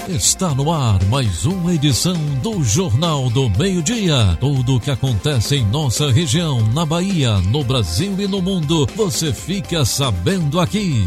Está no ar mais uma edição do Jornal do Meio-Dia. Tudo o que acontece em nossa região, na Bahia, no Brasil e no mundo, você fica sabendo aqui.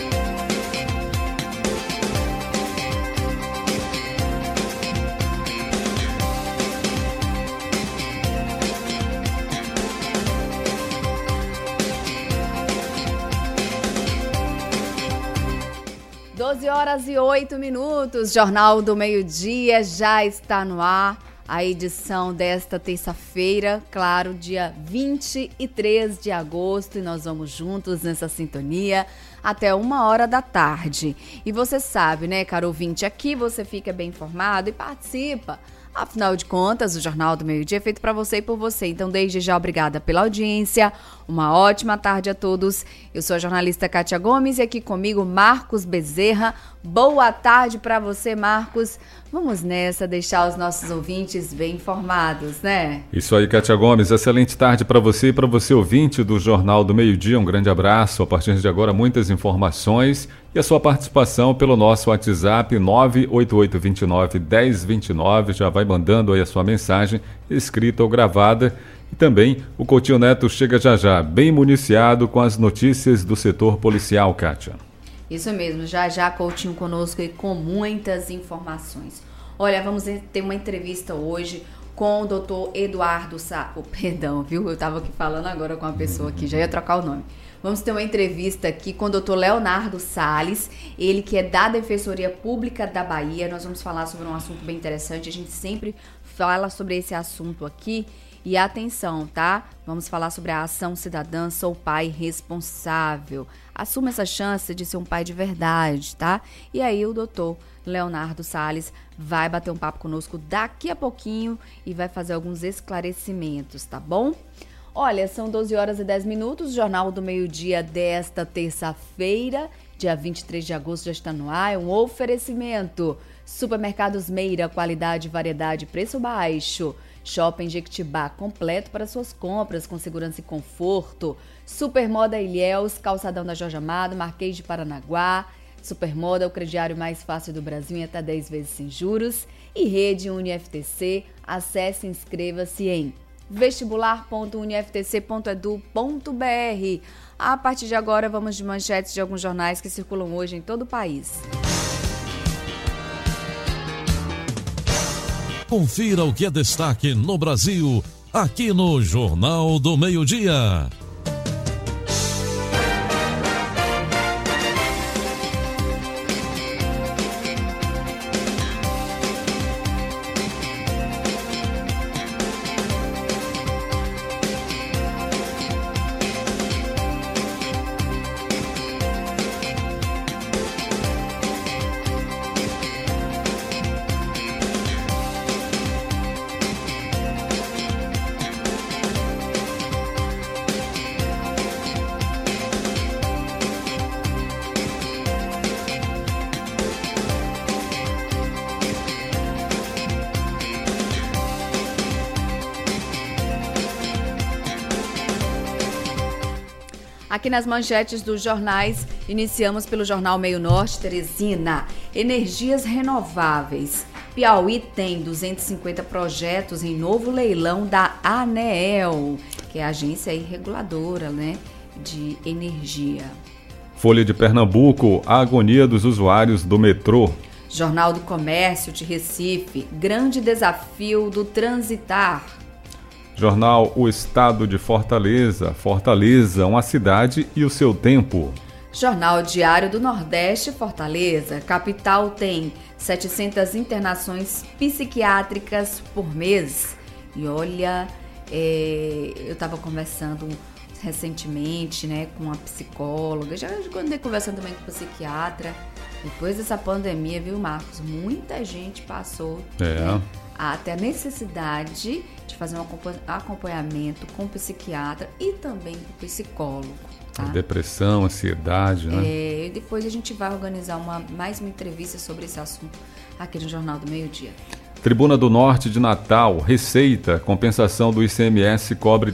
Horas e 8 minutos, Jornal do Meio-Dia já está no ar, a edição desta terça-feira, claro, dia 23 de agosto, e nós vamos juntos nessa sintonia até 1h da tarde. E você sabe, né, caro ouvinte, aqui você fica bem informado e participa. Afinal de contas, o Jornal do Meio-Dia é feito para você e por você. Então, desde já, obrigada pela audiência. Uma ótima tarde a todos. Eu sou a jornalista Kátia Gomes e aqui comigo Marcos Bezerra. Boa tarde para você, Marcos. Vamos nessa, deixar os nossos ouvintes bem informados, né? Isso aí, Kátia Gomes. Excelente tarde para você e para você, ouvinte do Jornal do Meio-Dia. Um grande abraço. A partir de agora, muitas informações e a sua participação pelo nosso WhatsApp 988291029. Já vai mandando aí a sua mensagem, escrita ou gravada. E também o Coutinho Neto chega já já, bem municiado com as notícias do setor policial, Kátia. Isso mesmo, já já Coutinho conosco e com muitas informações. Olha, vamos ter uma entrevista hoje com o doutor Eduardo Perdão, viu? Eu estava aqui falando agora com uma pessoa aqui, já ia trocar o nome. Vamos ter uma entrevista aqui com o doutor Leonardo Salles, ele que é da Defensoria Pública da Bahia. Nós vamos falar sobre um assunto bem interessante, a gente sempre fala sobre esse assunto aqui. E atenção, tá? Vamos falar sobre a ação cidadã Sou Pai Responsável. Assuma essa chance de ser um pai de verdade, tá? E aí o doutor Leonardo Salles vai bater um papo conosco daqui a pouquinho e vai fazer alguns esclarecimentos, tá bom? Olha, são 12h10, o Jornal do Meio-Dia desta terça-feira, dia 23 de agosto, já está no ar. É um oferecimento. Supermercados Meira, qualidade, variedade, preço baixo. Shopping Jequitibá, completo para suas compras, com segurança e conforto. Supermoda Ilhéus, calçadão da Jorge Amado, Marquês de Paranaguá. Supermoda, o crediário mais fácil do Brasil em até 10 vezes sem juros. E Rede UniFTC, acesse e inscreva-se em vestibular.uniftc.edu.br. A partir de agora, vamos de manchetes de alguns jornais que circulam hoje em todo o país. Confira o que é destaque no Brasil, aqui no Jornal do Meio-Dia. Aqui nas manchetes dos jornais, iniciamos pelo jornal Meio Norte, Teresina. Energias renováveis. Piauí tem 250 projetos em novo leilão da ANEEL, que é a agência reguladora, né, de energia. Folha de Pernambuco, a agonia dos usuários do metrô. Jornal do Comércio de Recife, grande desafio do transitar. Jornal O Estado de Fortaleza, Fortaleza, uma cidade e o seu tempo. Jornal Diário do Nordeste, Fortaleza, capital tem 700 internações psiquiátricas por mês. E olha, eu estava conversando recentemente, né, com uma psicóloga, já andei conversando também com um psiquiatra. Depois dessa pandemia, viu, Marcos? Muita gente passou né, até a necessidade de fazer um acompanhamento com o psiquiatra e também com o psicólogo. Tá? Depressão, ansiedade, né? E depois a gente vai organizar mais uma entrevista sobre esse assunto aqui no Jornal do Meio-Dia. Tribuna do Norte de Natal, Receita, compensação do ICMS cobre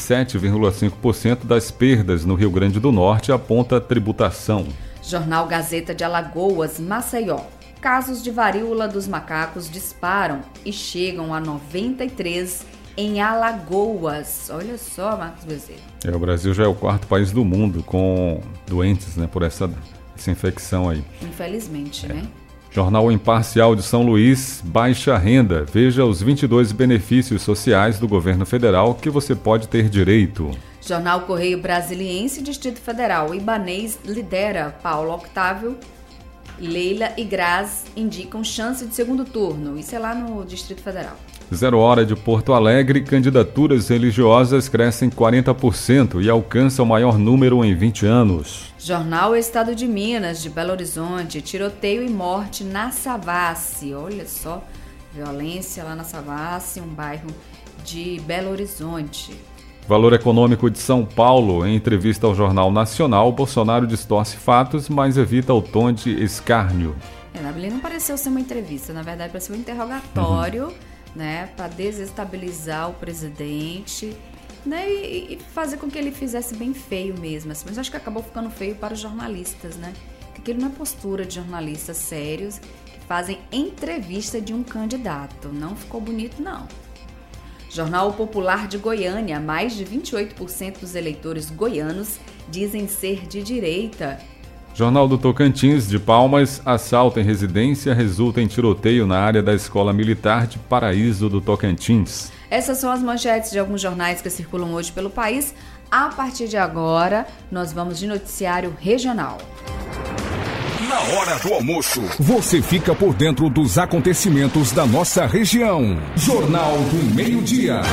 37,5% das perdas no Rio Grande do Norte, aponta tributação. Jornal Gazeta de Alagoas, Maceió. Casos de varíola dos macacos disparam e chegam a 93 em Alagoas. Olha só, Marcos Bezerra. O Brasil já é o 4º país do mundo com doentes, né, por essa infecção aí. Infelizmente, né? Jornal Imparcial de São Luís, baixa renda. Veja os 22 benefícios sociais do governo federal que você pode ter direito. Jornal Correio Brasiliense, Distrito Federal. Ibanez lidera. Paulo Octávio, Leila e Graz indicam chance de segundo turno. Isso é lá no Distrito Federal. 0 Hora de Porto Alegre, candidaturas religiosas crescem 40% e alcançam o maior número em 20 anos. Jornal Estado de Minas, de Belo Horizonte, tiroteio e morte na Savassi. Olha só, violência lá na Savassi, um bairro de Belo Horizonte. Valor Econômico de São Paulo, em entrevista ao Jornal Nacional, Bolsonaro distorce fatos, mas evita o tom de escárnio. Ali não pareceu ser uma entrevista, na verdade pareceu um interrogatório, né, para desestabilizar o presidente, né, e fazer com que ele fizesse bem feio mesmo, assim. Mas acho que acabou ficando feio para os jornalistas, né, porque aquilo não é postura de jornalistas sérios que fazem entrevista de um candidato, não ficou bonito não. Jornal Popular de Goiânia, mais de 28% dos eleitores goianos dizem ser de direita. Jornal do Tocantins, de Palmas, assalto em residência resulta em tiroteio na área da Escola Militar de Paraíso do Tocantins. Essas são as manchetes de alguns jornais que circulam hoje pelo país. A partir de agora, nós vamos de noticiário regional. Na hora do almoço, você fica por dentro dos acontecimentos da nossa região. Jornal do Meio-Dia.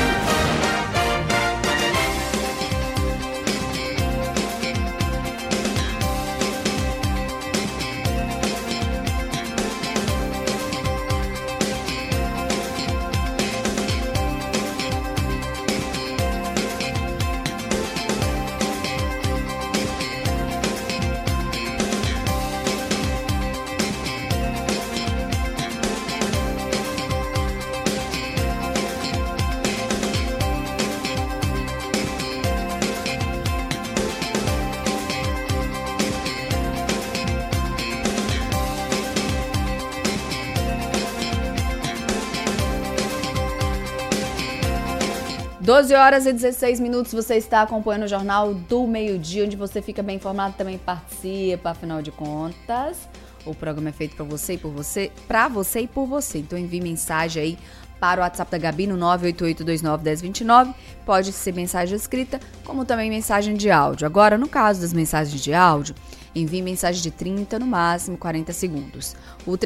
Doze horas e 16 minutos, você está acompanhando o Jornal do Meio-Dia, onde você fica bem informado, também participa, afinal de contas, o programa é feito para você e por você, para você e por você. Então envie mensagem aí para o WhatsApp da Gabi no 988291029, pode ser mensagem escrita, como também mensagem de áudio. Agora, no caso das mensagens de áudio, envie mensagem de 30, no máximo 40 segundos. O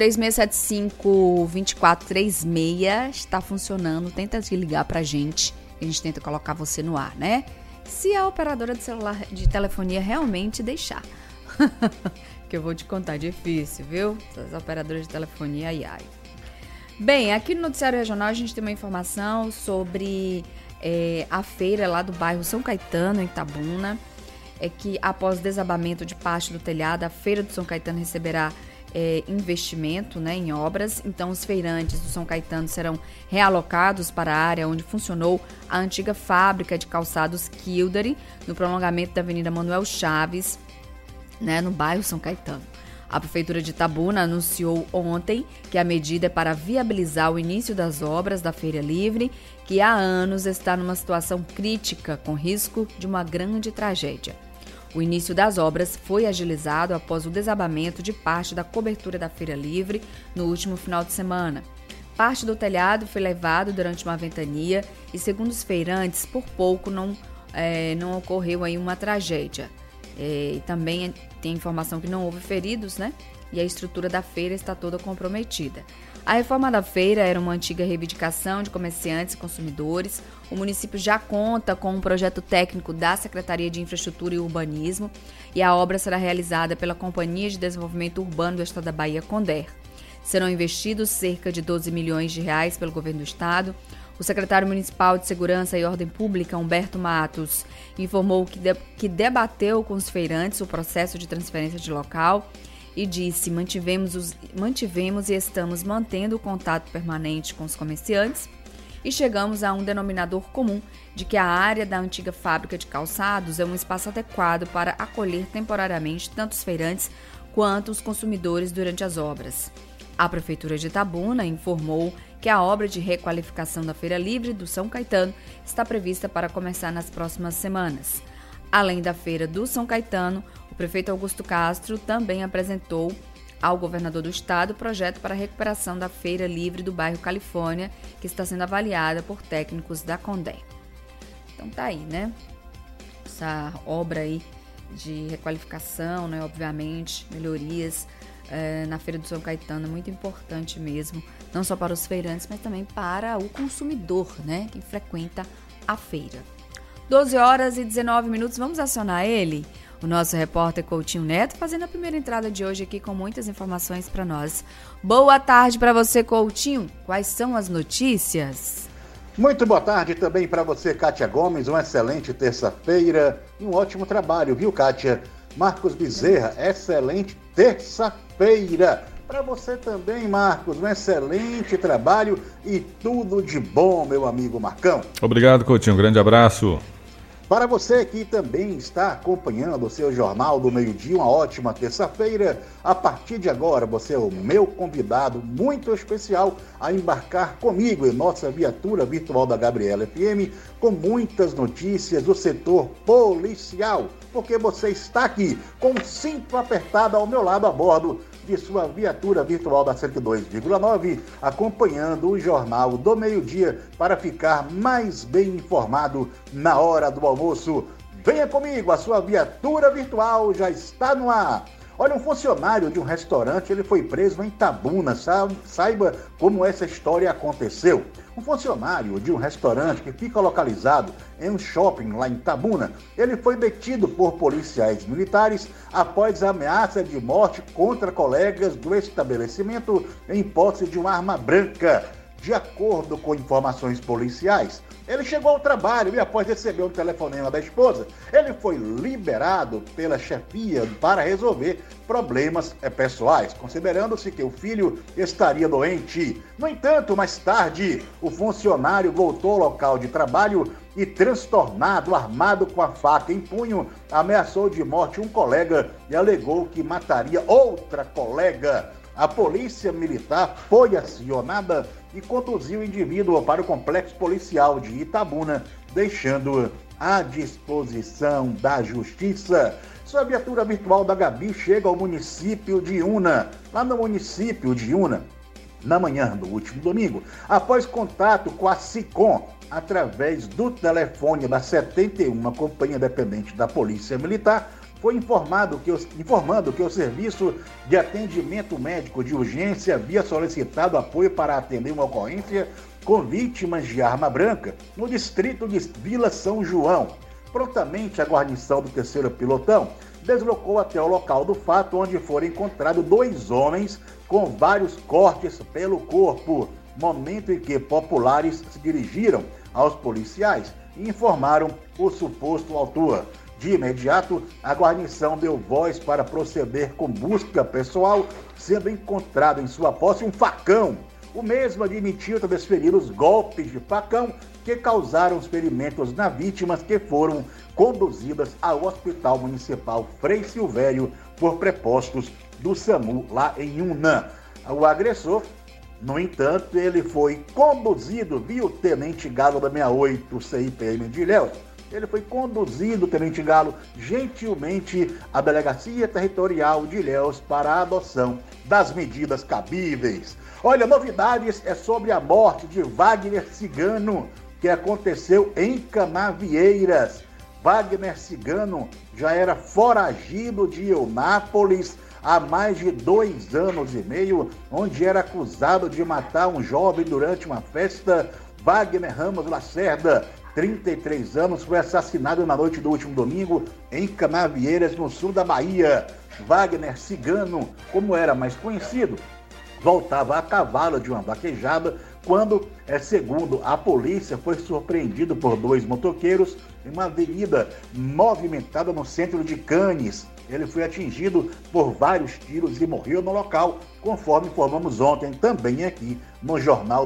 3675-2436 está funcionando, tenta ligar pra gente. A gente tenta colocar você no ar, né? Se a operadora de celular, de telefonia realmente deixar. Que eu vou te contar, difícil, viu? As operadoras de telefonia, ai, ai. Bem, aqui no Noticiário Regional a gente tem uma informação sobre a feira lá do bairro São Caetano, em Itabuna. É que após o desabamento de parte do telhado, a feira do São Caetano receberá investimento, né, em obras. Então os feirantes do São Caetano serão realocados para a área onde funcionou a antiga fábrica de calçados Kildare, no prolongamento da Avenida Manuel Chaves, né, no bairro São Caetano. A Prefeitura de Itabuna anunciou ontem que a medida é para viabilizar o início das obras da Feira Livre, que há anos está numa situação crítica, com risco de uma grande tragédia. O início das obras foi agilizado após o desabamento de parte da cobertura da Feira Livre no último final de semana. Parte do telhado foi levado durante uma ventania e, segundo os feirantes, por pouco não ocorreu aí uma tragédia. E também tem informação que não houve feridos, né? E a estrutura da feira está toda comprometida. A reforma da feira era uma antiga reivindicação de comerciantes e consumidores. O município já conta com um projeto técnico da Secretaria de Infraestrutura e Urbanismo e a obra será realizada pela Companhia de Desenvolvimento Urbano do Estado da Bahia, Conder. Serão investidos cerca de 12 milhões de reais pelo governo do estado. O secretário municipal de Segurança e Ordem Pública, Humberto Matos, informou que debateu com os feirantes o processo de transferência de local e disse: mantivemos e estamos mantendo o contato permanente com os comerciantes e chegamos a um denominador comum de que a área da antiga fábrica de calçados é um espaço adequado para acolher temporariamente tanto os feirantes quanto os consumidores durante as obras. A Prefeitura de Itabuna informou que a obra de requalificação da Feira Livre do São Caetano está prevista para começar nas próximas semanas. Além da Feira do São Caetano, o prefeito Augusto Castro também apresentou ao governador do estado o projeto para a recuperação da Feira Livre do bairro Califórnia, que está sendo avaliada por técnicos da Condé. Então tá aí, né? Essa obra aí de requalificação, né? Obviamente, melhorias na Feira do São Caetano, muito importante mesmo, não só para os feirantes, mas também para o consumidor, né? Que frequenta a feira. 12h19, vamos acionar ele, o nosso repórter Coutinho Neto, fazendo a primeira entrada de hoje aqui com muitas informações para nós. Boa tarde para você, Coutinho. Quais são as notícias? Muito boa tarde também para você, Kátia Gomes. Uma excelente terça-feira e um ótimo trabalho, viu, Kátia? Marcos Bezerra, excelente terça-feira. Para você também, Marcos, um excelente trabalho e tudo de bom, meu amigo Marcão. Obrigado, Coutinho. Um grande abraço. Para você que também está acompanhando o seu Jornal do Meio-Dia, uma ótima terça-feira. A partir de agora, você é o meu convidado muito especial a embarcar comigo em nossa viatura virtual da Gabriela FM com muitas notícias do setor policial, porque você está aqui com o cinto apertado ao meu lado a bordo de sua viatura virtual da 102,9, acompanhando o Jornal do Meio-Dia para ficar mais bem informado na hora do almoço. Venha comigo, a sua viatura virtual já está no ar. Olha, um funcionário de um restaurante, ele foi preso em Itabuna, saiba como essa história aconteceu. Um funcionário de um restaurante que fica localizado em um shopping lá em Itabuna, ele foi detido por policiais militares após ameaça de morte contra colegas do estabelecimento em posse de uma arma branca. De acordo com informações policiais, ele chegou ao trabalho e após receber um telefonema da esposa, ele foi liberado pela chefia para resolver problemas pessoais, considerando-se que o filho estaria doente. No entanto, mais tarde, o funcionário voltou ao local de trabalho e, transtornado, armado com a faca em punho, ameaçou de morte um colega e alegou que mataria outra colega. A polícia militar foi acionada e conduziu o indivíduo para o complexo policial de Itabuna, deixando-o à disposição da justiça. Sua viatura virtual da Gabi chega ao município de Iuna. Lá no município de Iuna, na manhã do último domingo, após contato com a SICOM, através do telefone da 71, Companhia Dependente da Polícia Militar, foi informando que o Serviço de Atendimento Médico de Urgência havia solicitado apoio para atender uma ocorrência com vítimas de arma branca no distrito de Vila São João. Prontamente, a guarnição do 3º Pelotão deslocou até o local do fato, onde foram encontrados 2 homens com vários cortes pelo corpo, momento em que populares se dirigiram aos policiais e informaram o suposto autor. De imediato, a guarnição deu voz para proceder com busca pessoal, sendo encontrado em sua posse um facão. O mesmo admitiu ter desferido os golpes de facão que causaram os ferimentos nas vítimas, que foram conduzidas ao Hospital Municipal Frei Silvério por prepostos do SAMU lá em Iuna. O agressor, no entanto, ele foi conduzido, viu, Tenente Galo da 68 CIPM de Ilhéus. Ele foi conduzido, Tenente Galo, gentilmente à Delegacia Territorial de Ilhéus para a adoção das medidas cabíveis. Olha, novidades é sobre a morte de Wagner Cigano, que aconteceu em Canavieiras. Wagner Cigano já era foragido de Eunápolis há mais de 2 anos e meio, onde era acusado de matar um jovem durante uma festa. Wagner Ramos Lacerda, 33 anos, foi assassinado na noite do último domingo em Canavieiras, no sul da Bahia. Wagner Cigano, como era mais conhecido, voltava a cavalo de uma vaquejada quando, segundo a polícia, foi surpreendido por 2 motoqueiros em uma avenida movimentada no centro de Canes. Ele foi atingido por vários tiros e morreu no local, conforme informamos ontem também aqui no Jornal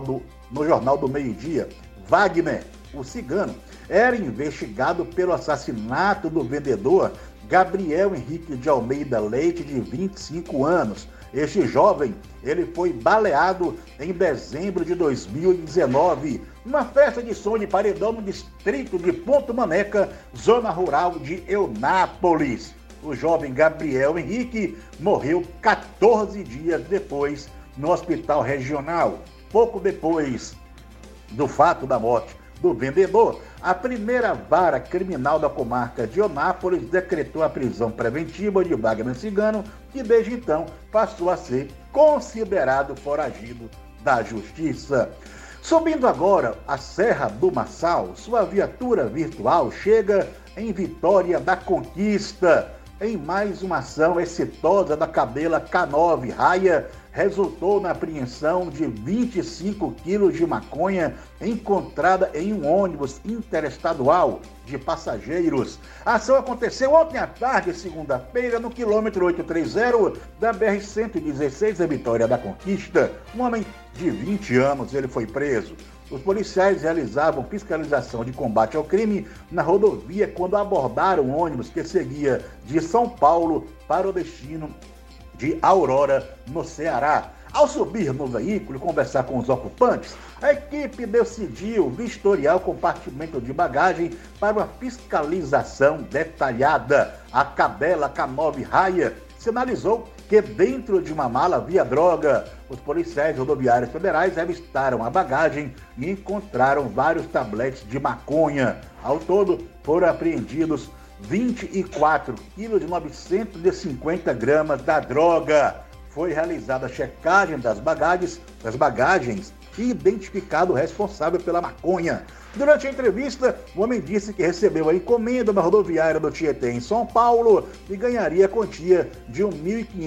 do Meio-Dia. Wagner, o cigano, era investigado pelo assassinato do vendedor Gabriel Henrique de Almeida Leite, de 25 anos. Este jovem, ele foi baleado em dezembro de 2019, numa festa de som de paredão no distrito de Ponto Maneca, zona rural de Eunápolis. O jovem Gabriel Henrique morreu 14 dias depois no hospital regional. Pouco depois do fato da morte do vendedor, a primeira vara criminal da comarca de Eunápolis decretou a prisão preventiva de Wagner Cigano, que desde então passou a ser considerado foragido da justiça. Subindo agora a Serra do Maçal, sua viatura virtual chega em Vitória da Conquista. Em mais uma ação exitosa da cadela K9 Raia, resultou na apreensão de 25 quilos de maconha encontrada em um ônibus interestadual de passageiros. A ação aconteceu ontem à tarde, segunda-feira, no quilômetro 830 da BR-116 em Vitória da Conquista. Um homem de 20 anos, ele foi preso. Os policiais realizavam fiscalização de combate ao crime na rodovia quando abordaram um ônibus que seguia de São Paulo para o destino de Aurora, no Ceará. Ao subir no veículo e conversar com os ocupantes, a equipe decidiu vistoriar o compartimento de bagagem para uma fiscalização detalhada. A cadela K9 Raia sinalizou que dentro de uma mala havia droga. Os policiais rodoviários federais revistaram a bagagem e encontraram vários tabletes de maconha. Ao todo, foram apreendidos 24 quilos de 950 gramas da droga. Foi realizada a checagem das bagagens e identificado o responsável pela maconha. Durante a entrevista, o homem disse que recebeu a encomenda na rodoviária do Tietê, em São Paulo, e ganharia a quantia de R$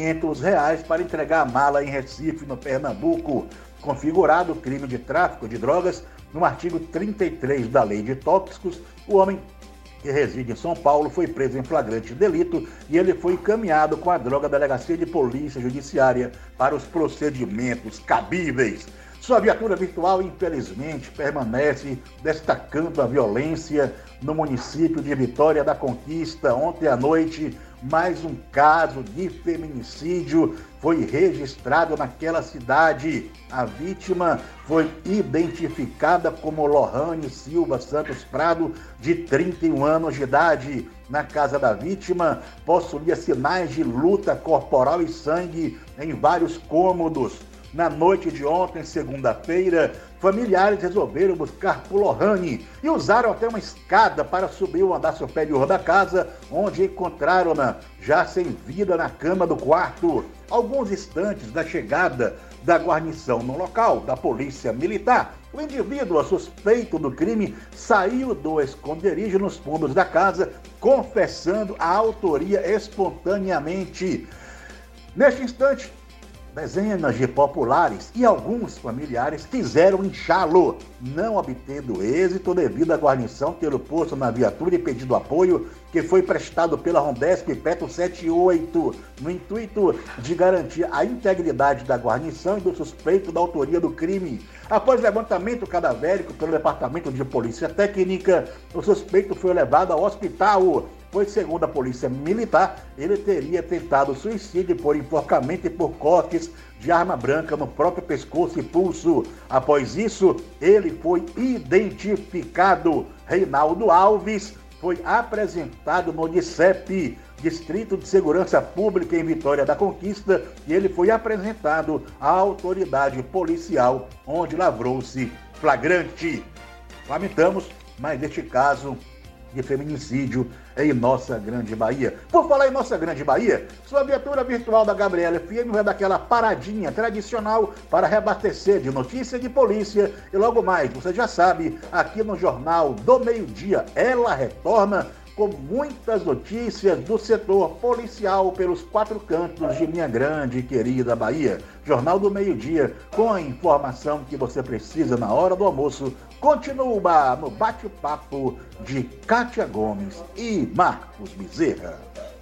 1.500 para entregar a mala em Recife, no Pernambuco. Configurado o crime de tráfico de drogas no artigo 33 da Lei de Tóxicos, o homem, que reside em São Paulo, foi preso em flagrante delito e ele foi encaminhado com a droga à Delegacia de Polícia Judiciária para os procedimentos cabíveis. Sua viatura virtual, infelizmente, permanece destacando a violência no município de Vitória da Conquista. Ontem à noite, mais um caso de feminicídio foi registrado naquela cidade. A vítima foi identificada como Lohane Silva Santos Prado, de 31 anos de idade. Na casa da vítima, possuía sinais de luta corporal e sangue em vários cômodos. Na noite de ontem, segunda-feira, familiares resolveram buscar por Lohane e usaram até uma escada para subir o andar superior da casa, onde encontraram-na já sem vida na cama do quarto. Alguns instantes da chegada da guarnição no local, da polícia militar, o indivíduo suspeito do crime saiu do esconderijo nos fundos da casa, confessando a autoria espontaneamente. Neste instante, dezenas de populares e alguns familiares quiseram inchá-lo, não obtendo êxito devido à guarnição ter o posto na viatura e pedido apoio que foi prestado pela Rondesp Petro 78, no intuito de garantir a integridade da guarnição e do suspeito da autoria do crime. Após levantamento cadavérico pelo Departamento de Polícia Técnica, o suspeito foi levado ao hospital, pois, segundo a Polícia Militar, ele teria tentado suicídio por enforcamento e por cortes de arma branca no próprio pescoço e pulso. Após isso, ele foi identificado. Reinaldo Alves foi apresentado no DICEP, Distrito de Segurança Pública em Vitória da Conquista, e ele foi apresentado à autoridade policial, onde lavrou-se flagrante. Lamentamos, mas neste caso de feminicídio em nossa Grande Bahia. Por falar em nossa Grande Bahia, sua viatura virtual da Gabriela FM vai dar aquela paradinha tradicional para reabastecer de notícia de polícia e logo mais, você já sabe, aqui no Jornal do Meio-Dia, ela retorna com muitas notícias do setor policial pelos quatro cantos de minha grande e querida Bahia. Jornal do Meio-Dia, com a informação que você precisa na hora do almoço, continua no bate-papo de Kátia Gomes e Marcos Bezerra.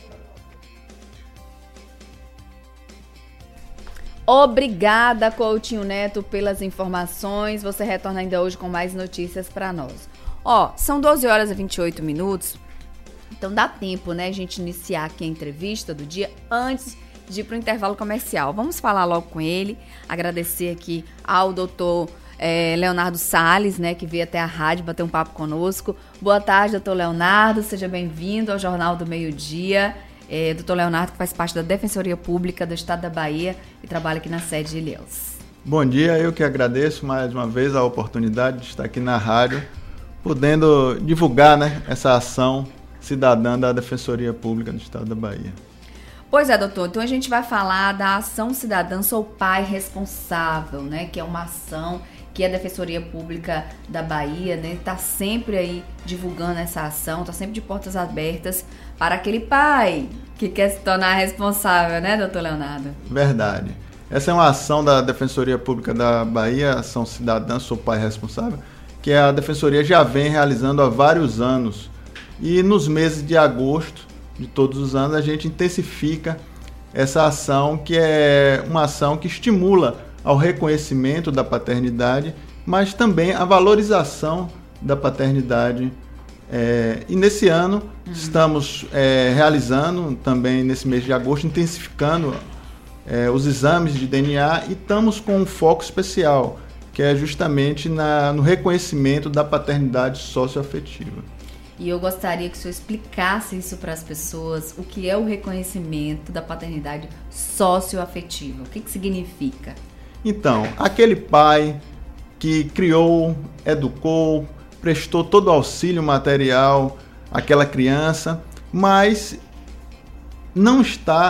Obrigada, Coutinho Neto, pelas informações. Você retorna ainda hoje com mais notícias para nós. São 12 horas e 28 minutos. Então dá tempo, né, a gente iniciar aqui a entrevista do dia antes de ir para o intervalo comercial. Vamos falar logo com ele, agradecer aqui ao doutor Leonardo Salles, né, que veio até a rádio bater um papo conosco. Boa tarde, doutor Leonardo, seja bem-vindo ao Jornal do Meio-Dia. Doutor Leonardo, que faz parte da Defensoria Pública do Estado da Bahia e trabalha aqui na sede de Ilhéus. Bom dia, eu que agradeço mais uma vez a oportunidade de estar aqui na rádio, podendo divulgar, né, essa ação cidadã da Defensoria Pública do Estado da Bahia. Pois é, doutor, então a gente vai falar da ação cidadã Sou Pai Responsável, né, que é uma ação que a Defensoria Pública da Bahia, né, está sempre aí divulgando essa ação, está sempre de portas abertas para aquele pai que quer se tornar responsável, né, doutor Leonardo? Verdade. Essa é uma ação da Defensoria Pública da Bahia, ação cidadã Sou Pai Responsável, que a Defensoria já vem realizando há vários anos. E nos meses de agosto de todos os anos a gente intensifica essa ação, que é uma ação que estimula ao reconhecimento da paternidade, mas também a valorização da paternidade. E nesse ano estamos realizando, também nesse mês de agosto, intensificando os exames de DNA e estamos com um foco especial, que é justamente no reconhecimento da paternidade socioafetiva. E eu gostaria que o senhor explicasse isso para as pessoas, o que é o reconhecimento da paternidade socioafetiva, o que significa? Então, aquele pai que criou, educou, prestou todo o auxílio material àquela criança, mas não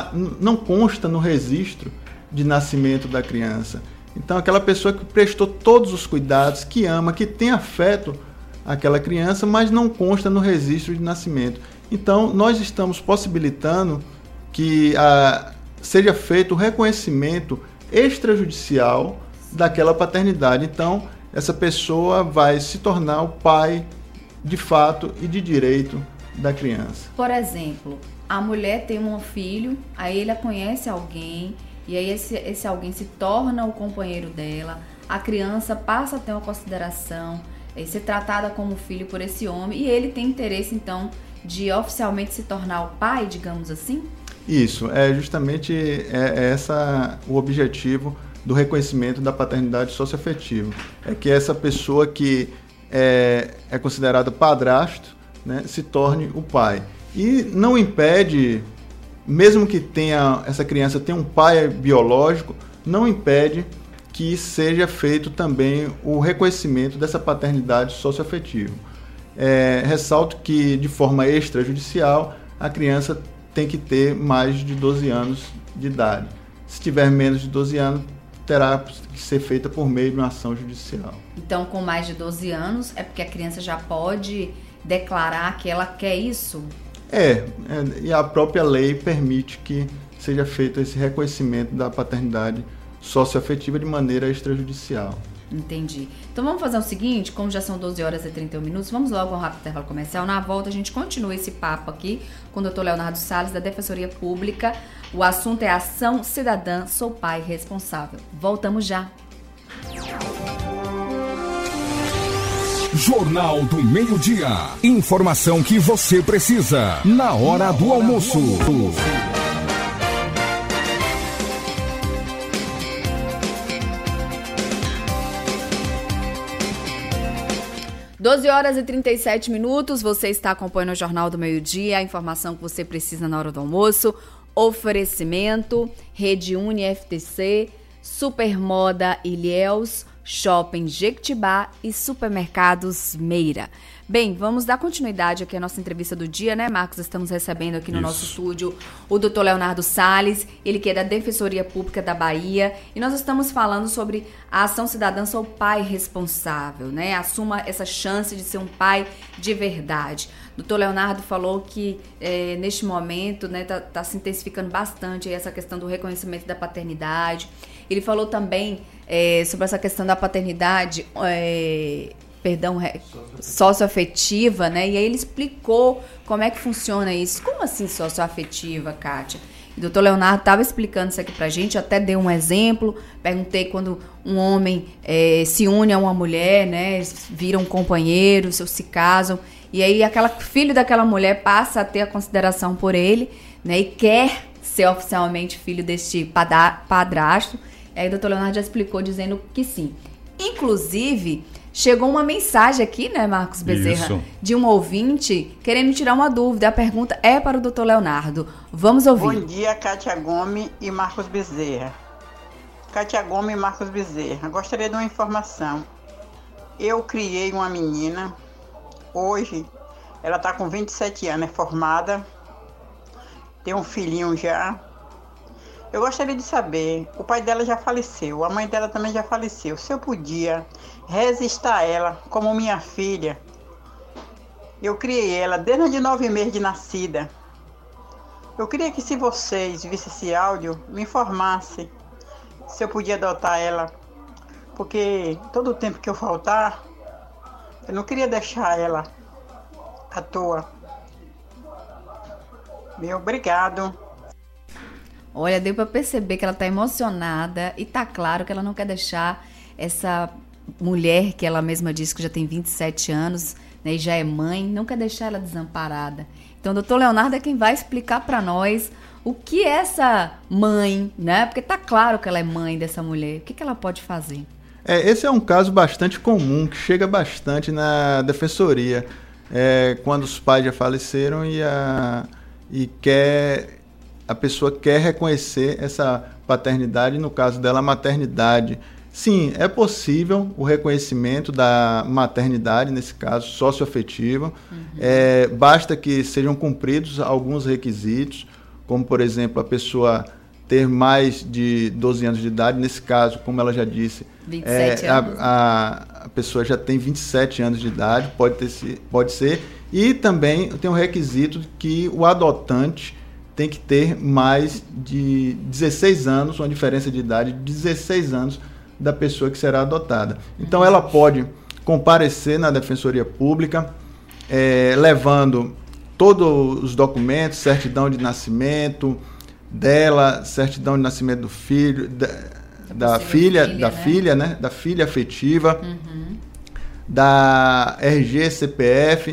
consta no registro de nascimento da criança. Então, aquela pessoa que prestou todos os cuidados, que ama, que tem afeto àquela criança, mas não consta no registro de nascimento. Então, nós estamos possibilitando que seja feito o reconhecimento extrajudicial daquela paternidade. Então, essa pessoa vai se tornar o pai de fato e de direito da criança. Por exemplo, a mulher tem um filho, aí ela conhece alguém, e aí esse alguém se torna o companheiro dela, a criança passa a ter uma consideração, ser tratada como filho por esse homem, e ele tem interesse, então, de oficialmente se tornar o pai, digamos assim? Isso, justamente o objetivo do reconhecimento da paternidade socioafetiva. É que essa pessoa que é considerada padrasto, né, se torne o pai. E não impede, mesmo que essa criança tenha um pai biológico, não impede que seja feito também o reconhecimento dessa paternidade socioafetiva. Ressalto que, de forma extrajudicial, a criança tem que ter mais de 12 anos de idade. Se tiver menos de 12 anos, terá que ser feita por meio de uma ação judicial. Então, com mais de 12 anos, é porque a criança já pode declarar que ela quer isso? E a própria lei permite que seja feito esse reconhecimento da paternidade socioafetiva de maneira extrajudicial. Entendi. Então vamos fazer o seguinte, como já são 12 horas e 31 minutos, vamos logo ao rápido intervalo comercial. Na volta a gente continua esse papo aqui com o doutor Leonardo Salles, da Defensoria Pública. O assunto é Ação Cidadã Sou Pai Responsável. Voltamos já. Jornal do Meio-Dia. Informação que você precisa na hora do almoço. 12 horas e 37 minutos, você está acompanhando o Jornal do Meio-Dia, a informação que você precisa na hora do almoço. Oferecimento, Rede Uni FTC, Supermoda Ilhéus, Shopping Jequitibá e Supermercados Meira. Bem, vamos dar continuidade aqui à nossa entrevista do dia, né, Marcos? Estamos recebendo aqui no nosso estúdio o doutor Leonardo Salles, ele que é da Defensoria Pública da Bahia, e nós estamos falando sobre a ação cidadã Sou Pai Responsável, né? Assuma essa chance de ser um pai de verdade. O doutor Leonardo falou que neste momento, né, tá se intensificando bastante aí essa questão do reconhecimento da paternidade. Ele falou também sobre essa questão da paternidade socioafetiva, né? E aí ele explicou como é que funciona isso. Como assim socioafetiva, Kátia? O doutor Leonardo estava explicando isso aqui pra gente, até deu um exemplo, perguntei quando um homem se une a uma mulher, né? Eles viram companheiros, se casam, e aí filho daquela mulher passa a ter a consideração por ele, né? E quer ser oficialmente filho deste padrasto. E aí o doutor Leonardo já explicou dizendo que sim. Inclusive, chegou uma mensagem aqui, né, Marcos Bezerra, Isso. de um ouvinte querendo tirar uma dúvida. A pergunta é para o doutor Leonardo. Vamos ouvir. Bom dia, Kátia Gomes e Marcos Bezerra. Kátia Gomes e Marcos Bezerra. Gostaria de uma informação. Eu criei uma menina, hoje ela está com 27 anos, é formada, tem um filhinho já. Eu gostaria de saber, o pai dela já faleceu, a mãe dela também já faleceu. Se eu podia resistar ela como minha filha, eu criei ela desde de 9 meses de nascida. Eu queria que, se vocês vissem esse áudio, me informassem se eu podia adotar ela, porque todo o tempo que eu faltar, eu não queria deixar ela à toa. Meu obrigado. Olha, deu para perceber que ela está emocionada e tá claro que ela não quer deixar essa mulher, que ela mesma disse que já tem 27 anos, né, e já é mãe, não quer deixar ela desamparada. Então, o doutor Leonardo é quem vai explicar para nós o que é essa mãe, né? Porque tá claro que ela é mãe dessa mulher. O que ela pode fazer? Esse é um caso bastante comum, que chega bastante na defensoria, quando os pais já faleceram a pessoa quer reconhecer essa paternidade, no caso dela, a maternidade. Sim, é possível o reconhecimento da maternidade, nesse caso, socioafetivo. Basta que sejam cumpridos alguns requisitos, como, por exemplo, a pessoa ter mais de 12 anos de idade. Nesse caso, como ela já disse, 27 anos. A pessoa já tem 27 anos de idade, pode ser. E também tem um requisito que o adotante tem que ter mais de 16 anos, uma diferença de idade de 16 anos da pessoa que será adotada. Então, ela pode comparecer na Defensoria Pública, levando todos os documentos, certidão de nascimento dela, certidão de nascimento do filho, da filha afetiva, da RG, CPF,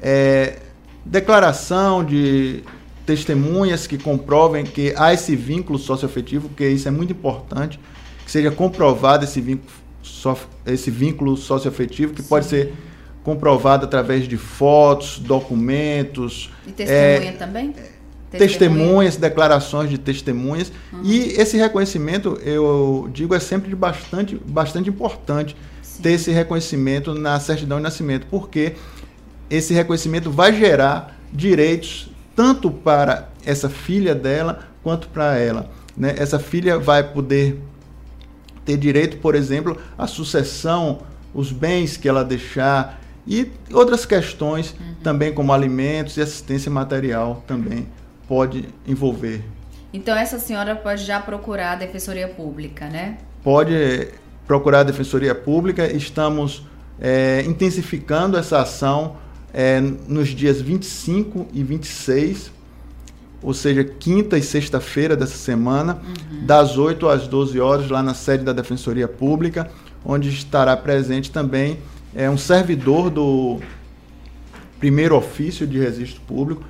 declaração de testemunhas que comprovem que há esse vínculo socioafetivo, porque isso é muito importante, que seja comprovado esse vínculo socioafetivo, que pode ser comprovado através de fotos, documentos. E testemunha também? Testemunhas, declarações de testemunhas. E esse reconhecimento, eu digo, é sempre bastante importante. Sim. Ter esse reconhecimento na certidão de nascimento, porque esse reconhecimento vai gerar direitos tanto para essa filha dela quanto para ela, né? Essa filha vai poder ter direito, por exemplo, à sucessão, os bens que ela deixar e outras questões também, como alimentos e assistência material também pode envolver. Então essa senhora pode já procurar a Defensoria Pública, né? Pode procurar a Defensoria Pública. Estamos intensificando essa ação nos dias 25 e 26, ou seja, quinta e sexta-feira dessa semana, das 8 às 12 horas, lá na sede da Defensoria Pública, onde estará presente também um servidor do primeiro ofício de registro público,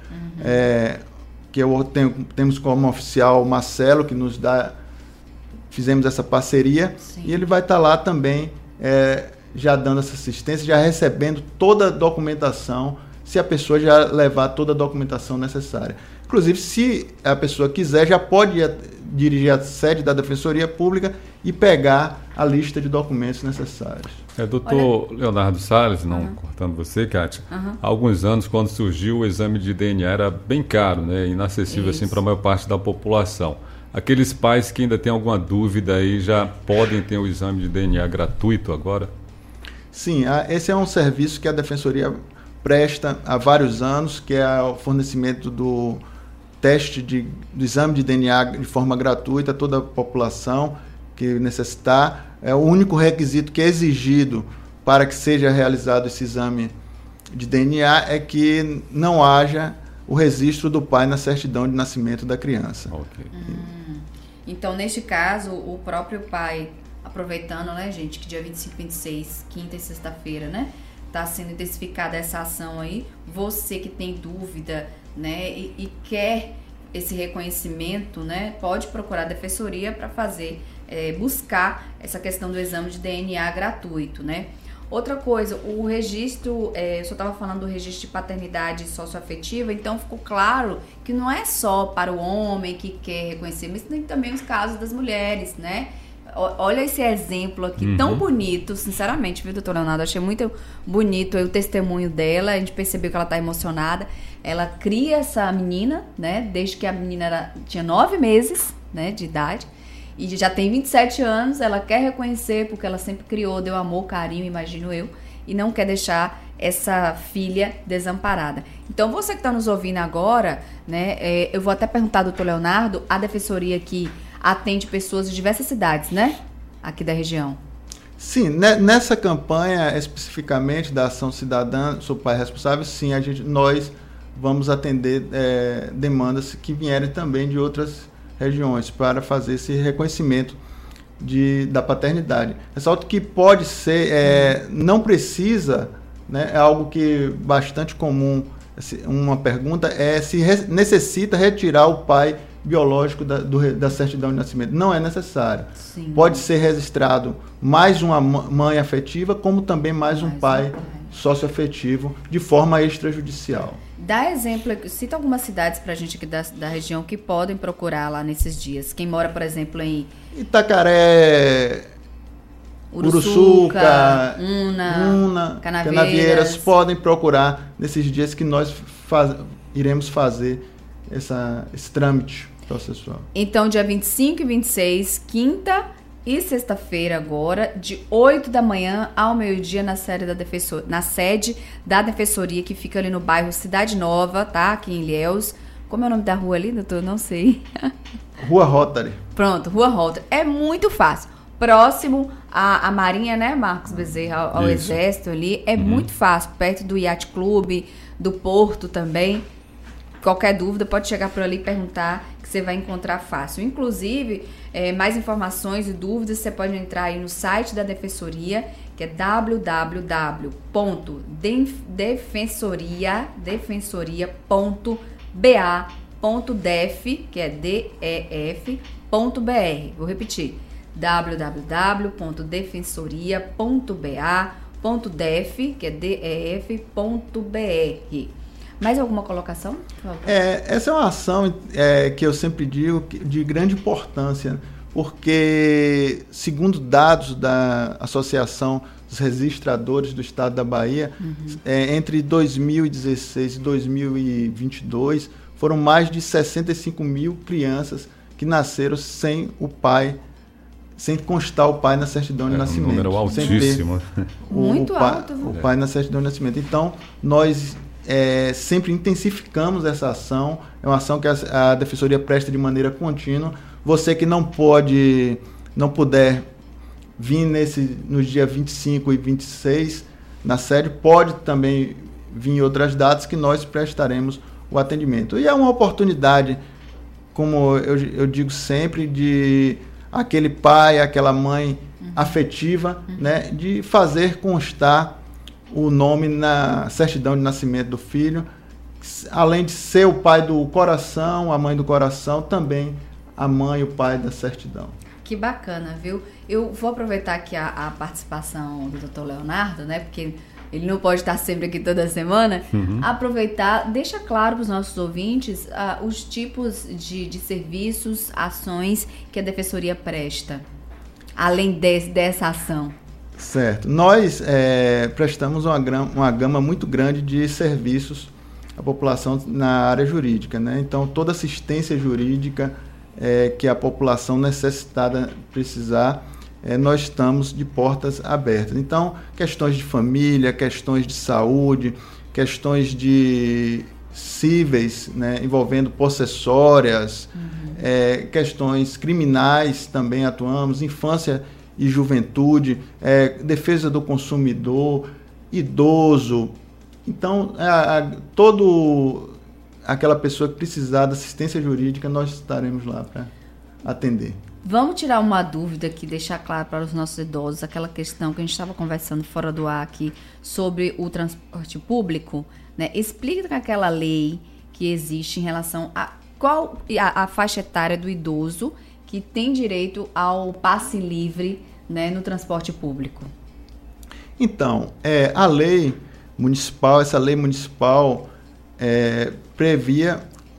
que temos como oficial Marcelo, que nos dá, fizemos essa parceria. Sim. E ele vai estar lá também, já dando essa assistência, já recebendo toda a documentação, se a pessoa já levar toda a documentação necessária. Inclusive, se a pessoa quiser, já pode dirigir a sede da Defensoria Pública e pegar a lista de documentos necessários. Doutor Leonardo Salles, não cortando você, Kátia, há alguns anos, quando surgiu o exame de DNA, era bem caro, né, inacessível assim, para a maior parte da população. Aqueles pais que ainda têm alguma dúvida aí já podem ter o exame de DNA gratuito agora? Sim, esse é um serviço que a Defensoria presta há vários anos, que é o fornecimento do teste do exame de DNA de forma gratuita a toda a população que necessitar. O único requisito que é exigido para que seja realizado esse exame de DNA é que não haja o registro do pai na certidão de nascimento da criança. Okay. Então, neste caso, o próprio pai, aproveitando, né, gente, que dia 25 e 26, quinta e sexta-feira, né, está sendo intensificada essa ação aí. Você que tem dúvida, né, e quer esse reconhecimento, né, pode procurar a defensoria para fazer, buscar essa questão do exame de DNA gratuito, né? Outra coisa, o registro, eu só estava falando do registro de paternidade socioafetiva, então ficou claro que não é só para o homem que quer reconhecer, mas tem também os casos das mulheres, né? Olha esse exemplo aqui, tão bonito, sinceramente, viu, doutor Leonardo? Achei muito bonito o testemunho dela, a gente percebeu que ela está emocionada. Ela cria essa menina, né, desde que a menina tinha 9 meses, né, de idade, e já tem 27 anos, ela quer reconhecer porque ela sempre criou, deu amor, carinho, imagino eu, e não quer deixar essa filha desamparada. Então, você que está nos ouvindo agora, né, eu vou até perguntar ao doutor Leonardo, a defensoria que atende pessoas de diversas cidades, né, aqui da região. Sim, nessa campanha especificamente da Ação Cidadã, Sou Pai Responsável, sim, nós vamos atender demandas que vierem também de outras regiões para fazer esse reconhecimento da paternidade. Ressalto que pode ser, não precisa, né, é algo que bastante comum, uma pergunta se necessita retirar o pai biológico da certidão de nascimento. Não é necessário. Sim. Pode ser registrado mais uma mãe afetiva, como também mais um pai socioafetivo, de forma extrajudicial. Dá exemplo, cita algumas cidades pra gente aqui da região que podem procurar lá nesses dias. Quem mora, por exemplo, em Itacaré, Uruçuca, Una, Canavieiras, podem procurar nesses dias que nós iremos fazer esse trâmite processual. Então, dia 25 e 26, quinta e sexta-feira agora, de 8 da manhã ao meio-dia na sede da Defensoria, que fica ali no bairro Cidade Nova, tá? Aqui em Ilhéus. Como é o nome da rua ali, doutor? Não sei. Rua Rotary. Pronto, Rua Rotary. É muito fácil. Próximo à Marinha, né, Marcos Bezerra, ao Exército ali. É muito fácil, perto do Yacht Clube, do Porto também. Qualquer dúvida, pode chegar por ali e perguntar, que você vai encontrar fácil. Inclusive, mais informações e dúvidas, você pode entrar aí no site da Defensoria, que é www.defensoria.ba.def, que é DEF.br. Vou repetir, www.defensoria.ba.def, que é DEF.br. Mais alguma colocação? Essa é uma ação que eu sempre digo de grande importância, porque, segundo dados da Associação dos Registradores do Estado da Bahia, entre 2016 e 2022, foram mais de 65 mil crianças que nasceram sem o pai, sem constar o pai na certidão de nascimento. Um número altíssimo. Muito alto. O pai na certidão de nascimento. Então, nós sempre intensificamos essa ação. É uma ação que a Defensoria presta de maneira contínua. Você que não puder vir nos dias 25 e 26 na sede, pode também vir em outras datas que nós prestaremos o atendimento. E é uma oportunidade, como eu digo sempre, de aquele pai, aquela mãe afetiva, né, de fazer constar o nome na certidão de nascimento do filho, além de ser o pai do coração, a mãe do coração, também a mãe e o pai da certidão. Que bacana, viu? Eu vou aproveitar aqui a participação do Dr. Leonardo, né, porque ele não pode estar sempre aqui toda semana. Aproveitar, deixa claro para os nossos ouvintes os tipos de serviços, ações que a Defensoria presta, além dessa ação. Certo. Nós prestamos uma gama muito grande de serviços à população na área jurídica, né? Então, toda assistência jurídica que a população necessitada precisar, nós estamos de portas abertas. Então, questões de família, questões de saúde, questões de cíveis, né, envolvendo possessórias, questões criminais também atuamos, infância e juventude, defesa do consumidor, idoso. Então, aquela pessoa que precisar de assistência jurídica, nós estaremos lá para atender. Vamos tirar uma dúvida aqui, deixar claro para os nossos idosos, aquela questão que a gente estava conversando fora do ar aqui sobre o transporte público, né? Explica aquela lei que existe em relação a qual a faixa etária do idoso que tem direito ao passe livre, né, no transporte público? Então, a lei municipal, previa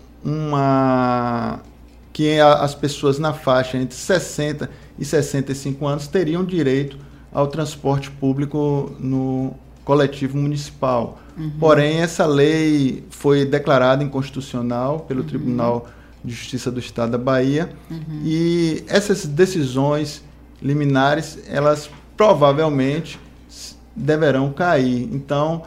que as pessoas na faixa entre 60 e 65 anos teriam direito ao transporte público no coletivo municipal. Porém, essa lei foi declarada inconstitucional pelo Tribunal de Justiça do Estado da Bahia, e essas decisões liminares, elas provavelmente deverão cair. Então,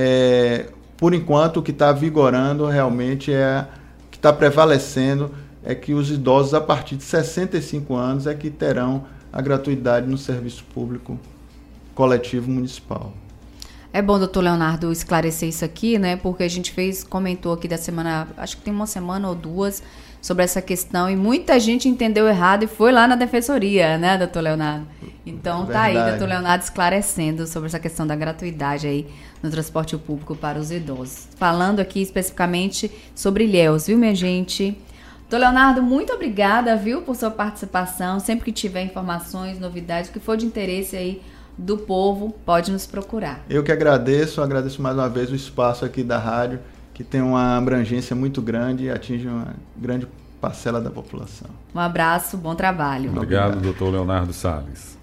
por enquanto, o que está vigorando realmente o que está prevalecendo é que os idosos a partir de 65 anos é que terão a gratuidade no serviço público coletivo municipal. É bom, doutor Leonardo, esclarecer isso aqui, né? Porque a gente comentou aqui da semana, acho que tem uma semana ou duas, sobre essa questão, e muita gente entendeu errado e foi lá na defensoria, né, doutor Leonardo? Então, tá aí, doutor Leonardo, esclarecendo sobre essa questão da gratuidade aí no transporte público para os idosos. Falando aqui especificamente sobre Ilhéus, viu, minha gente? Doutor Leonardo, muito obrigada, viu, por sua participação. Sempre que tiver informações, novidades, o que for de interesse aí do povo, pode nos procurar. Eu que agradeço mais uma vez o espaço aqui da rádio, que tem uma abrangência muito grande e atinge uma grande parcela da população. Um abraço, bom trabalho. Obrigado, doutor Leonardo Salles.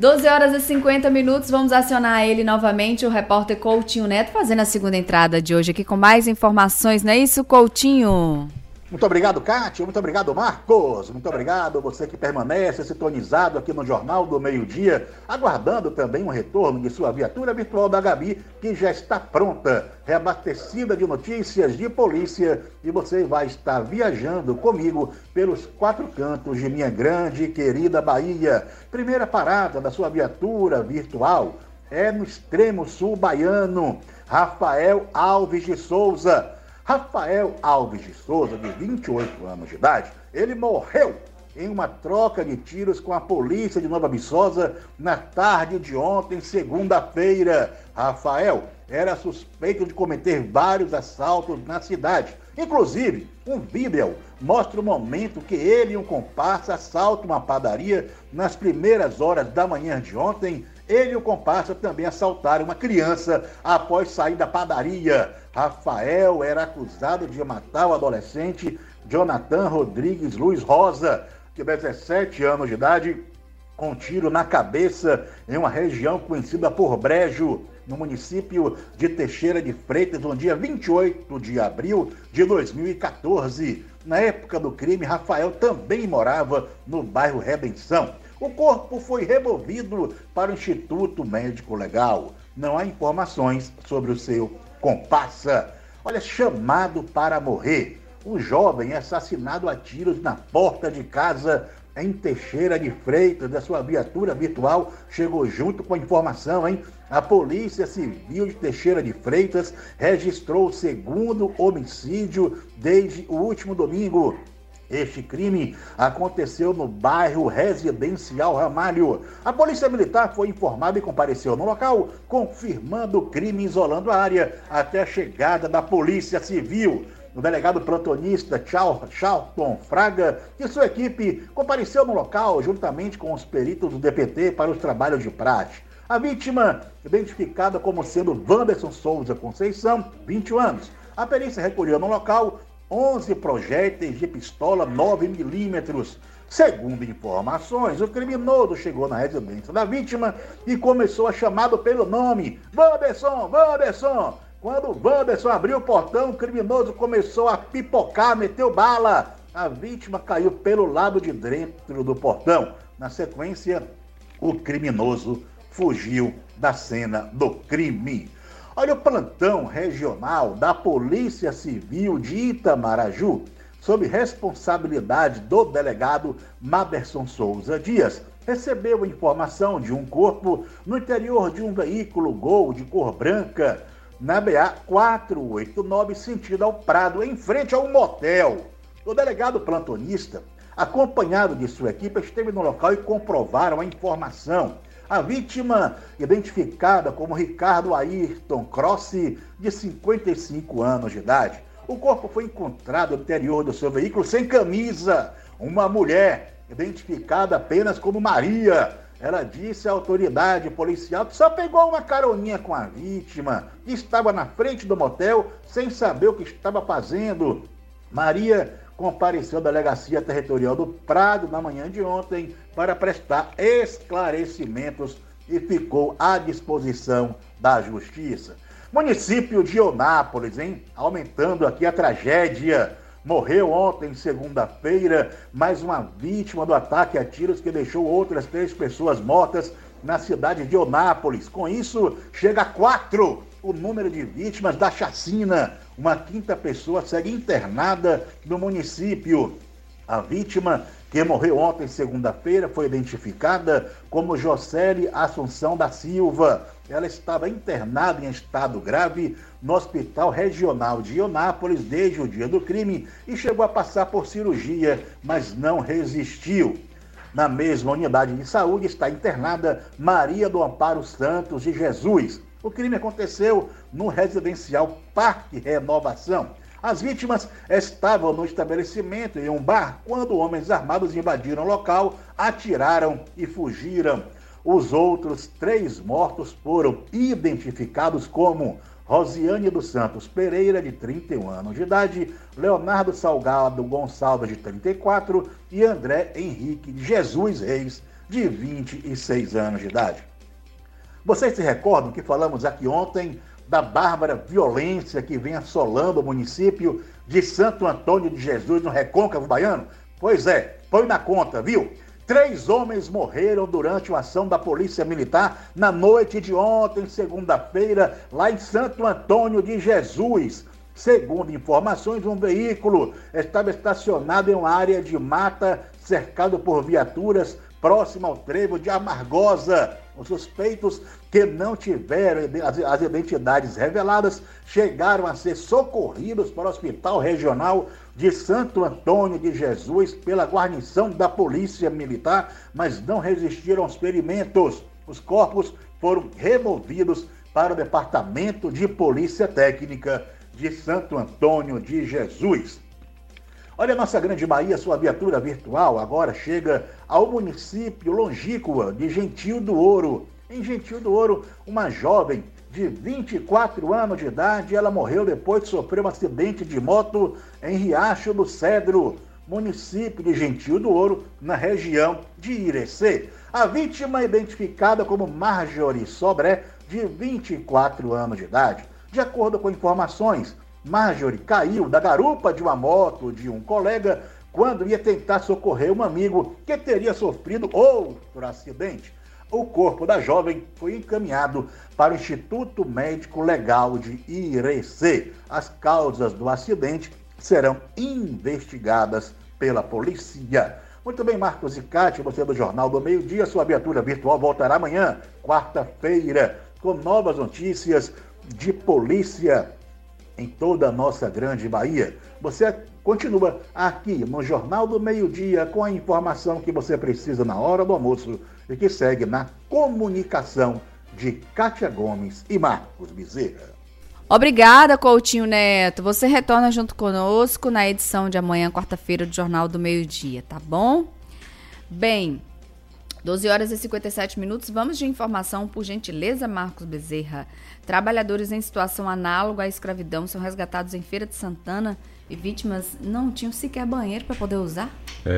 12h50, vamos acionar ele novamente, o repórter Coutinho Neto, fazendo a segunda entrada de hoje aqui com mais informações, não é isso, Coutinho? Muito obrigado, Kátia. Muito obrigado, Marcos. Muito obrigado você que permanece sintonizado aqui no Jornal do Meio-Dia, aguardando também um retorno de sua viatura virtual da Gabi, que já está pronta, reabastecida de notícias de polícia, e você vai estar viajando comigo pelos 4 cantos de minha grande e querida Bahia. Primeira parada da sua viatura virtual é no extremo sul baiano, Rafael Alves de Souza. Rafael Alves de Souza, de 28 anos de idade, ele morreu em uma troca de tiros com a polícia de Nova Viçosa na tarde de ontem, segunda-feira. Rafael era suspeito de cometer vários assaltos na cidade. Inclusive, um vídeo mostra o momento que ele e um comparsa assaltam uma padaria nas primeiras horas da manhã de ontem. Ele e o comparsa também assaltaram uma criança após sair da padaria. Rafael era acusado de matar o adolescente Jonathan Rodrigues Luiz Rosa, de 17 anos de idade, com um tiro na cabeça em uma região conhecida por Brejo, no município de Teixeira de Freitas, no dia 28 de abril de 2014. Na época do crime, Rafael também morava no bairro Redenção. O corpo foi removido para o Instituto Médico Legal. Não há informações sobre o seu comparsa. Olha, chamado para morrer. Um jovem assassinado a tiros na porta de casa em Teixeira de Freitas. Da sua viatura virtual chegou junto com a informação, hein? A Polícia Civil de Teixeira de Freitas registrou o segundo homicídio desde o último domingo. Este crime aconteceu no bairro Residencial Ramalho. A Polícia Militar foi informada e compareceu no local, confirmando o crime e isolando a área até a chegada da Polícia Civil. O delegado plantonista Charlton Fraga e sua equipe compareceu no local juntamente com os peritos do DPT para os trabalhos de praxe. A vítima, identificada como sendo Wanderson Souza Conceição, 21 anos. A perícia recolheu no local 11 projéteis de pistola 9mm. Segundo informações, o criminoso chegou na residência da vítima e começou a chamá-lo pelo nome. Wanderson, Wanderson! Quando o Wanderson abriu o portão, o criminoso começou a pipocar, meteu bala. A vítima caiu pelo lado de dentro do portão. Na sequência, o criminoso fugiu da cena do crime. Olha, o plantão regional da Polícia Civil de Itamaraju, sob responsabilidade do delegado Maderson Souza Dias, recebeu informação de um corpo no interior de um veículo Gol de cor branca, na BA 489, sentido ao Prado, em frente a um motel. O delegado plantonista, acompanhado de sua equipe, esteve no local e comprovaram a informação. A vítima, identificada como Ricardo Ayrton Crossi, de 55 anos de idade. O corpo foi encontrado no interior do seu veículo sem camisa. Uma mulher, identificada apenas como Maria, ela disse à autoridade policial que só pegou uma caroninha com a vítima e estava na frente do motel sem saber o que estava fazendo. Maria compareceu à Delegacia Territorial do Prado na manhã de ontem para prestar esclarecimentos e ficou à disposição da Justiça. Município de Eunápolis, aumentando aqui a tragédia. Morreu ontem, segunda-feira, mais uma vítima do ataque a tiros que deixou outras 3 pessoas mortas na cidade de Eunápolis. Com isso, chega a 4 o número de vítimas da chacina. Uma 5ª pessoa segue internada no município. A vítima, que morreu ontem, segunda-feira, foi identificada como Jocely Assunção da Silva. Ela estava internada em estado grave no Hospital Regional de Eunápolis desde o dia do crime e chegou a passar por cirurgia, mas não resistiu. Na mesma unidade de saúde está internada Maria do Amparo Santos de Jesus. O crime aconteceu no residencial Parque Renovação. As vítimas estavam no estabelecimento em um bar quando homens armados invadiram o local, atiraram e fugiram. Os outros 3 mortos foram identificados como Rosiane dos Santos Pereira, de 31 anos de idade, Leonardo Salgado Gonçalves, de 34, e André Henrique de Jesus Reis, de 26 anos de idade. Vocês se recordam que falamos aqui ontem da bárbara violência que vem assolando o município de Santo Antônio de Jesus, no Recôncavo Baiano? Pois é, põe na conta, viu? 3 homens morreram durante uma ação da Polícia Militar na noite de ontem, segunda-feira, lá em Santo Antônio de Jesus. Segundo informações, um veículo estava estacionado em uma área de mata, cercado por viaturas, próximo ao trevo de Amargosa. Os suspeitos, que não tiveram as identidades reveladas, chegaram a ser socorridos para o Hospital Regional de Santo Antônio de Jesus pela guarnição da Polícia Militar, mas não resistiram aos ferimentos. Os corpos foram removidos para o Departamento de Polícia Técnica de Santo Antônio de Jesus. Olha, a nossa Grande Bahia, sua viatura virtual agora chega ao município longínquo de Gentil do Ouro. Em Gentil do Ouro, uma jovem de 24 anos de idade, ela morreu depois de sofrer um acidente de moto em Riacho do Cedro, município de Gentil do Ouro, na região de Irecê. A vítima é identificada como Marjorie Sobré, de 24 anos de idade. De acordo com informações, Marjorie caiu da garupa de uma moto de um colega quando ia tentar socorrer um amigo que teria sofrido outro acidente. O corpo da jovem foi encaminhado para o Instituto Médico Legal de Irecê. As causas do acidente serão investigadas pela polícia. Muito bem, Marcos e Cátia, você do Jornal do Meio-Dia, sua viatura virtual voltará amanhã, quarta-feira, com novas notícias de polícia em toda a nossa Grande Bahia. Você continua aqui no Jornal do Meio-Dia com a informação que você precisa na hora do almoço e que segue na comunicação de Cátia Gomes e Marcos Bezerra. Obrigada, Coutinho Neto. Você retorna junto conosco na edição de amanhã, quarta-feira, do Jornal do Meio-Dia, tá bom? Bem, 12 horas e 57 minutos. Vamos de informação, por gentileza, Marcos Bezerra. Trabalhadores em situação análoga à escravidão são resgatados em Feira de Santana e vítimas não tinham sequer banheiro para poder usar?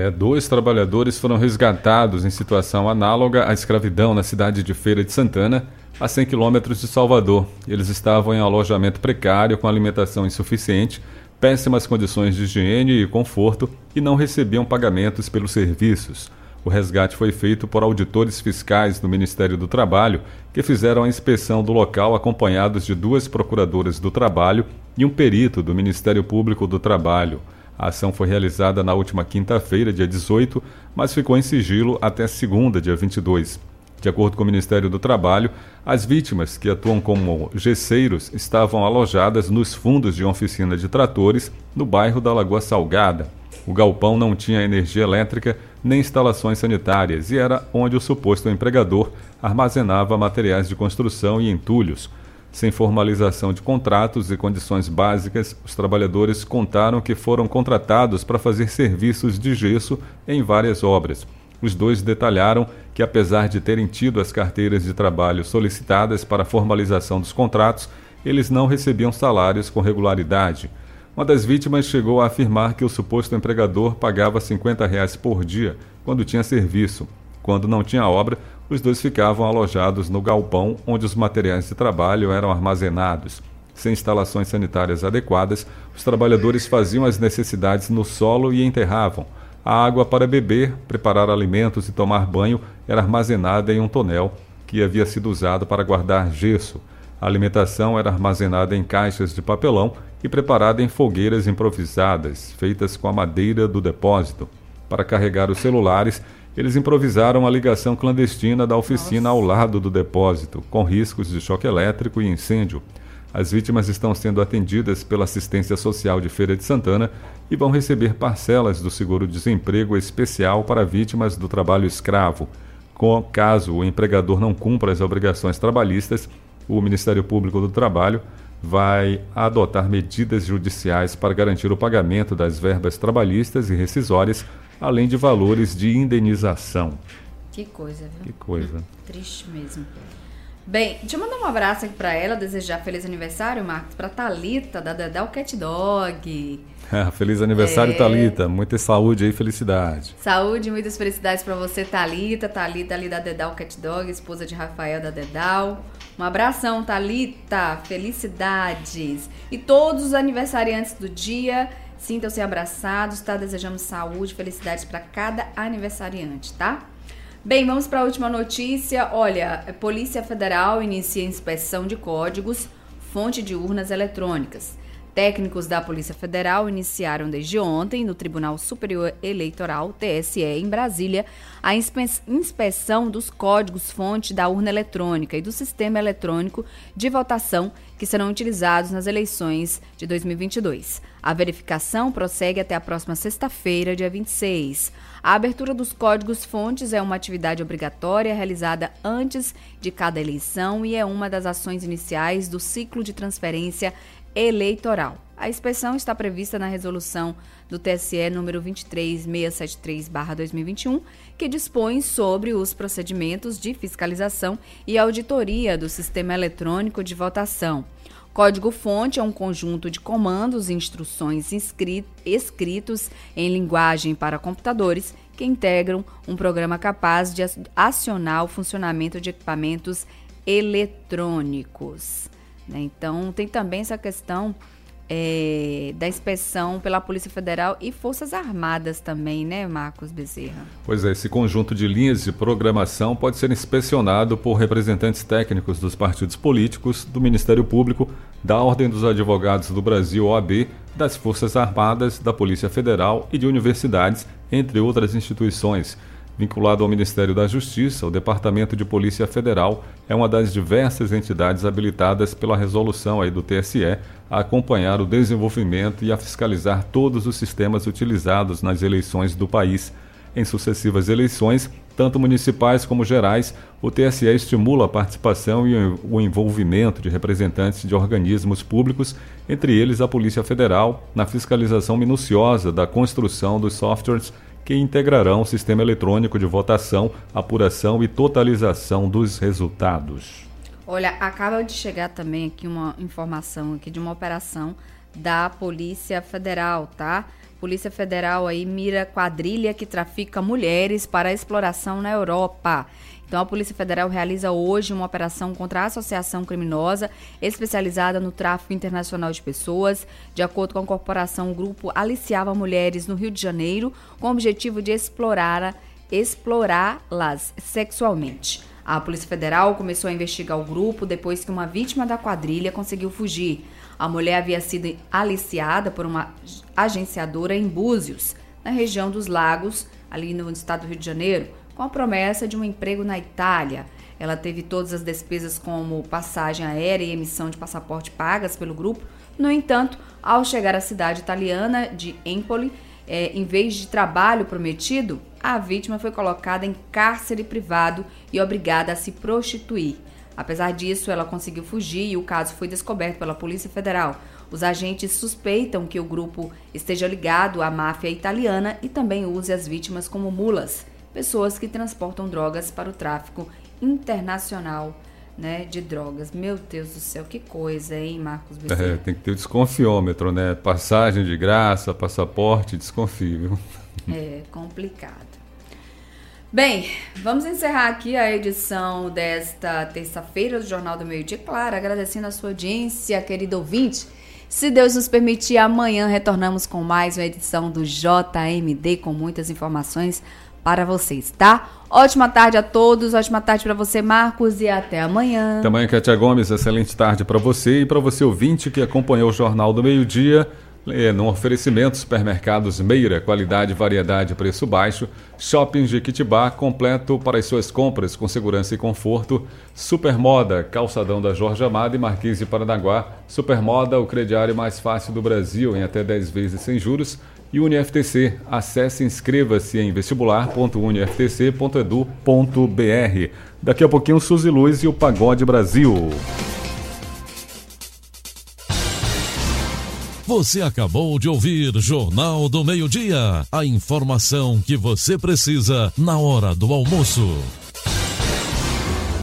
2 trabalhadores foram resgatados em situação análoga à escravidão na cidade de Feira de Santana, a 100 quilômetros de Salvador. Eles estavam em alojamento precário, com alimentação insuficiente, péssimas condições de higiene e conforto e não recebiam pagamentos pelos serviços. O resgate foi feito por auditores fiscais do Ministério do Trabalho, que fizeram a inspeção do local acompanhados de 2 procuradoras do Trabalho e um perito do Ministério Público do Trabalho. A ação foi realizada na última quinta-feira, dia 18, mas ficou em sigilo até segunda, dia 22. De acordo com o Ministério do Trabalho, as vítimas, que atuam como gesseiros, estavam alojadas nos fundos de uma oficina de tratores no bairro da Lagoa Salgada. O galpão não tinha energia elétrica nem instalações sanitárias e era onde o suposto empregador armazenava materiais de construção e entulhos. Sem formalização de contratos e condições básicas, os trabalhadores contaram que foram contratados para fazer serviços de gesso em várias obras. Os dois detalharam que, apesar de terem tido as carteiras de trabalho solicitadas para a formalização dos contratos, eles não recebiam salários com regularidade. Uma das vítimas chegou a afirmar que o suposto empregador pagava R$50 por dia quando tinha serviço. Quando não tinha obra, os dois ficavam alojados no galpão onde os materiais de trabalho eram armazenados. Sem instalações sanitárias adequadas, os trabalhadores faziam as necessidades no solo e enterravam. A água para beber, preparar alimentos e tomar banho era armazenada em um tonel que havia sido usado para guardar gesso. A alimentação era armazenada em caixas de papelão e preparada em fogueiras improvisadas, feitas com a madeira do depósito. Para carregar os celulares, eles improvisaram a ligação clandestina da oficina ao lado do depósito, com riscos de choque elétrico e incêndio. As vítimas estão sendo atendidas pela Assistência Social de Feira de Santana e vão receber parcelas do seguro-desemprego especial para vítimas do trabalho escravo. Caso o empregador não cumpra as obrigações trabalhistas, o Ministério Público do Trabalho vai adotar medidas judiciais para garantir o pagamento das verbas trabalhistas e rescisórias, além de valores de indenização. Que coisa, viu? Que coisa. Triste mesmo. Bem, deixa eu mandar um abraço aqui pra ela, desejar feliz aniversário, Marcos, pra Thalita, da Dedal Cat Dog. Feliz aniversário, Thalita. Muita saúde aí, felicidade. Saúde e muitas felicidades pra você, Thalita. Thalita ali da Dedal Cat Dog, esposa de Rafael da Dedal. Um abração, Thalita. Felicidades. E todos os aniversariantes do dia, sintam-se abraçados, tá? Desejamos saúde, felicidades pra cada aniversariante, tá? Bem, vamos para a última notícia. Olha, a Polícia Federal inicia inspeção de códigos, fonte de urnas eletrônicas. Técnicos da Polícia Federal iniciaram desde ontem, no Tribunal Superior Eleitoral, TSE, em Brasília, a inspeção dos códigos-fonte da urna eletrônica e do sistema eletrônico de votação que serão utilizados nas eleições de 2022. A verificação prossegue até a próxima sexta-feira, dia 26. A abertura dos códigos-fontes é uma atividade obrigatória realizada antes de cada eleição e é uma das ações iniciais do ciclo de transferência eleitoral. A inspeção está prevista na resolução do TSE número 23673/2021, que dispõe sobre os procedimentos de fiscalização e auditoria do sistema eletrônico de votação. Código-fonte é um conjunto de comandos e instruções escritos em linguagem para computadores que integram um programa capaz de acionar o funcionamento de equipamentos eletrônicos. Então, tem também essa questão da inspeção pela Polícia Federal e Forças Armadas também, né, Marcos Bezerra? Pois é, esse conjunto de linhas de programação pode ser inspecionado por representantes técnicos dos partidos políticos, do Ministério Público, da Ordem dos Advogados do Brasil, OAB, das Forças Armadas, da Polícia Federal e de universidades, entre outras instituições. Vinculado ao Ministério da Justiça, o Departamento de Polícia Federal é uma das diversas entidades habilitadas pela resolução aí do TSE a acompanhar o desenvolvimento e a fiscalizar todos os sistemas utilizados nas eleições do país. Em sucessivas eleições, tanto municipais como gerais, o TSE estimula a participação e o envolvimento de representantes de organismos públicos, entre eles a Polícia Federal, na fiscalização minuciosa da construção dos softwares que integrarão o sistema eletrônico de votação, apuração e totalização dos resultados. Olha, acaba de chegar também aqui uma informação aqui de uma operação da Polícia Federal, tá? Polícia Federal aí mira quadrilha que trafica mulheres para exploração na Europa. Então, a Polícia Federal realiza hoje uma operação contra a associação criminosa especializada no tráfico internacional de pessoas. De acordo com a corporação, o grupo aliciava mulheres no Rio de Janeiro com o objetivo de explorá-las sexualmente. A Polícia Federal começou a investigar o grupo depois que uma vítima da quadrilha conseguiu fugir. A mulher havia sido aliciada por uma agenciadora em Búzios, na região dos Lagos, ali no estado do Rio de Janeiro, com a promessa de um emprego na Itália. Ela teve todas as despesas como passagem aérea e emissão de passaporte pagas pelo grupo. No entanto, ao chegar à cidade italiana de Empoli, em vez de trabalho prometido, a vítima foi colocada em cárcere privado e obrigada a se prostituir. Apesar disso, ela conseguiu fugir e o caso foi descoberto pela Polícia Federal. Os agentes suspeitam que o grupo esteja ligado à máfia italiana e também use as vítimas como mulas, pessoas que transportam drogas para o tráfico internacional, né, de drogas. Meu Deus do céu, que coisa, hein, Marcos Bezerra? Tem que ter o desconfiômetro, né? Passagem de graça, passaporte, desconfio. É complicado. Bem, vamos encerrar aqui a edição desta terça-feira do Jornal do Meio-Dia. Claro, agradecendo a sua audiência, querido ouvinte. Se Deus nos permitir, amanhã retornamos com mais uma edição do JMD com muitas informações para vocês, tá? Ótima tarde a todos, ótima tarde para você, Marcos, e até amanhã. Também, Kátia Gomes, excelente tarde para você e para você ouvinte que acompanhou o Jornal do Meio-Dia. No oferecimento, supermercados Meira, qualidade, variedade, preço baixo. Shopping Jequitibá, completo para as suas compras com segurança e conforto. Supermoda, calçadão da Jorge Amado e Marquês de Paranaguá. Supermoda, o crediário mais fácil do Brasil, em até 10 vezes sem juros. E UniFTC, acesse e inscreva-se em vestibular.uniftc.edu.br. Daqui a pouquinho, Suzy Luz e o Pagode Brasil. Você acabou de ouvir Jornal do Meio-Dia. A informação que você precisa na hora do almoço.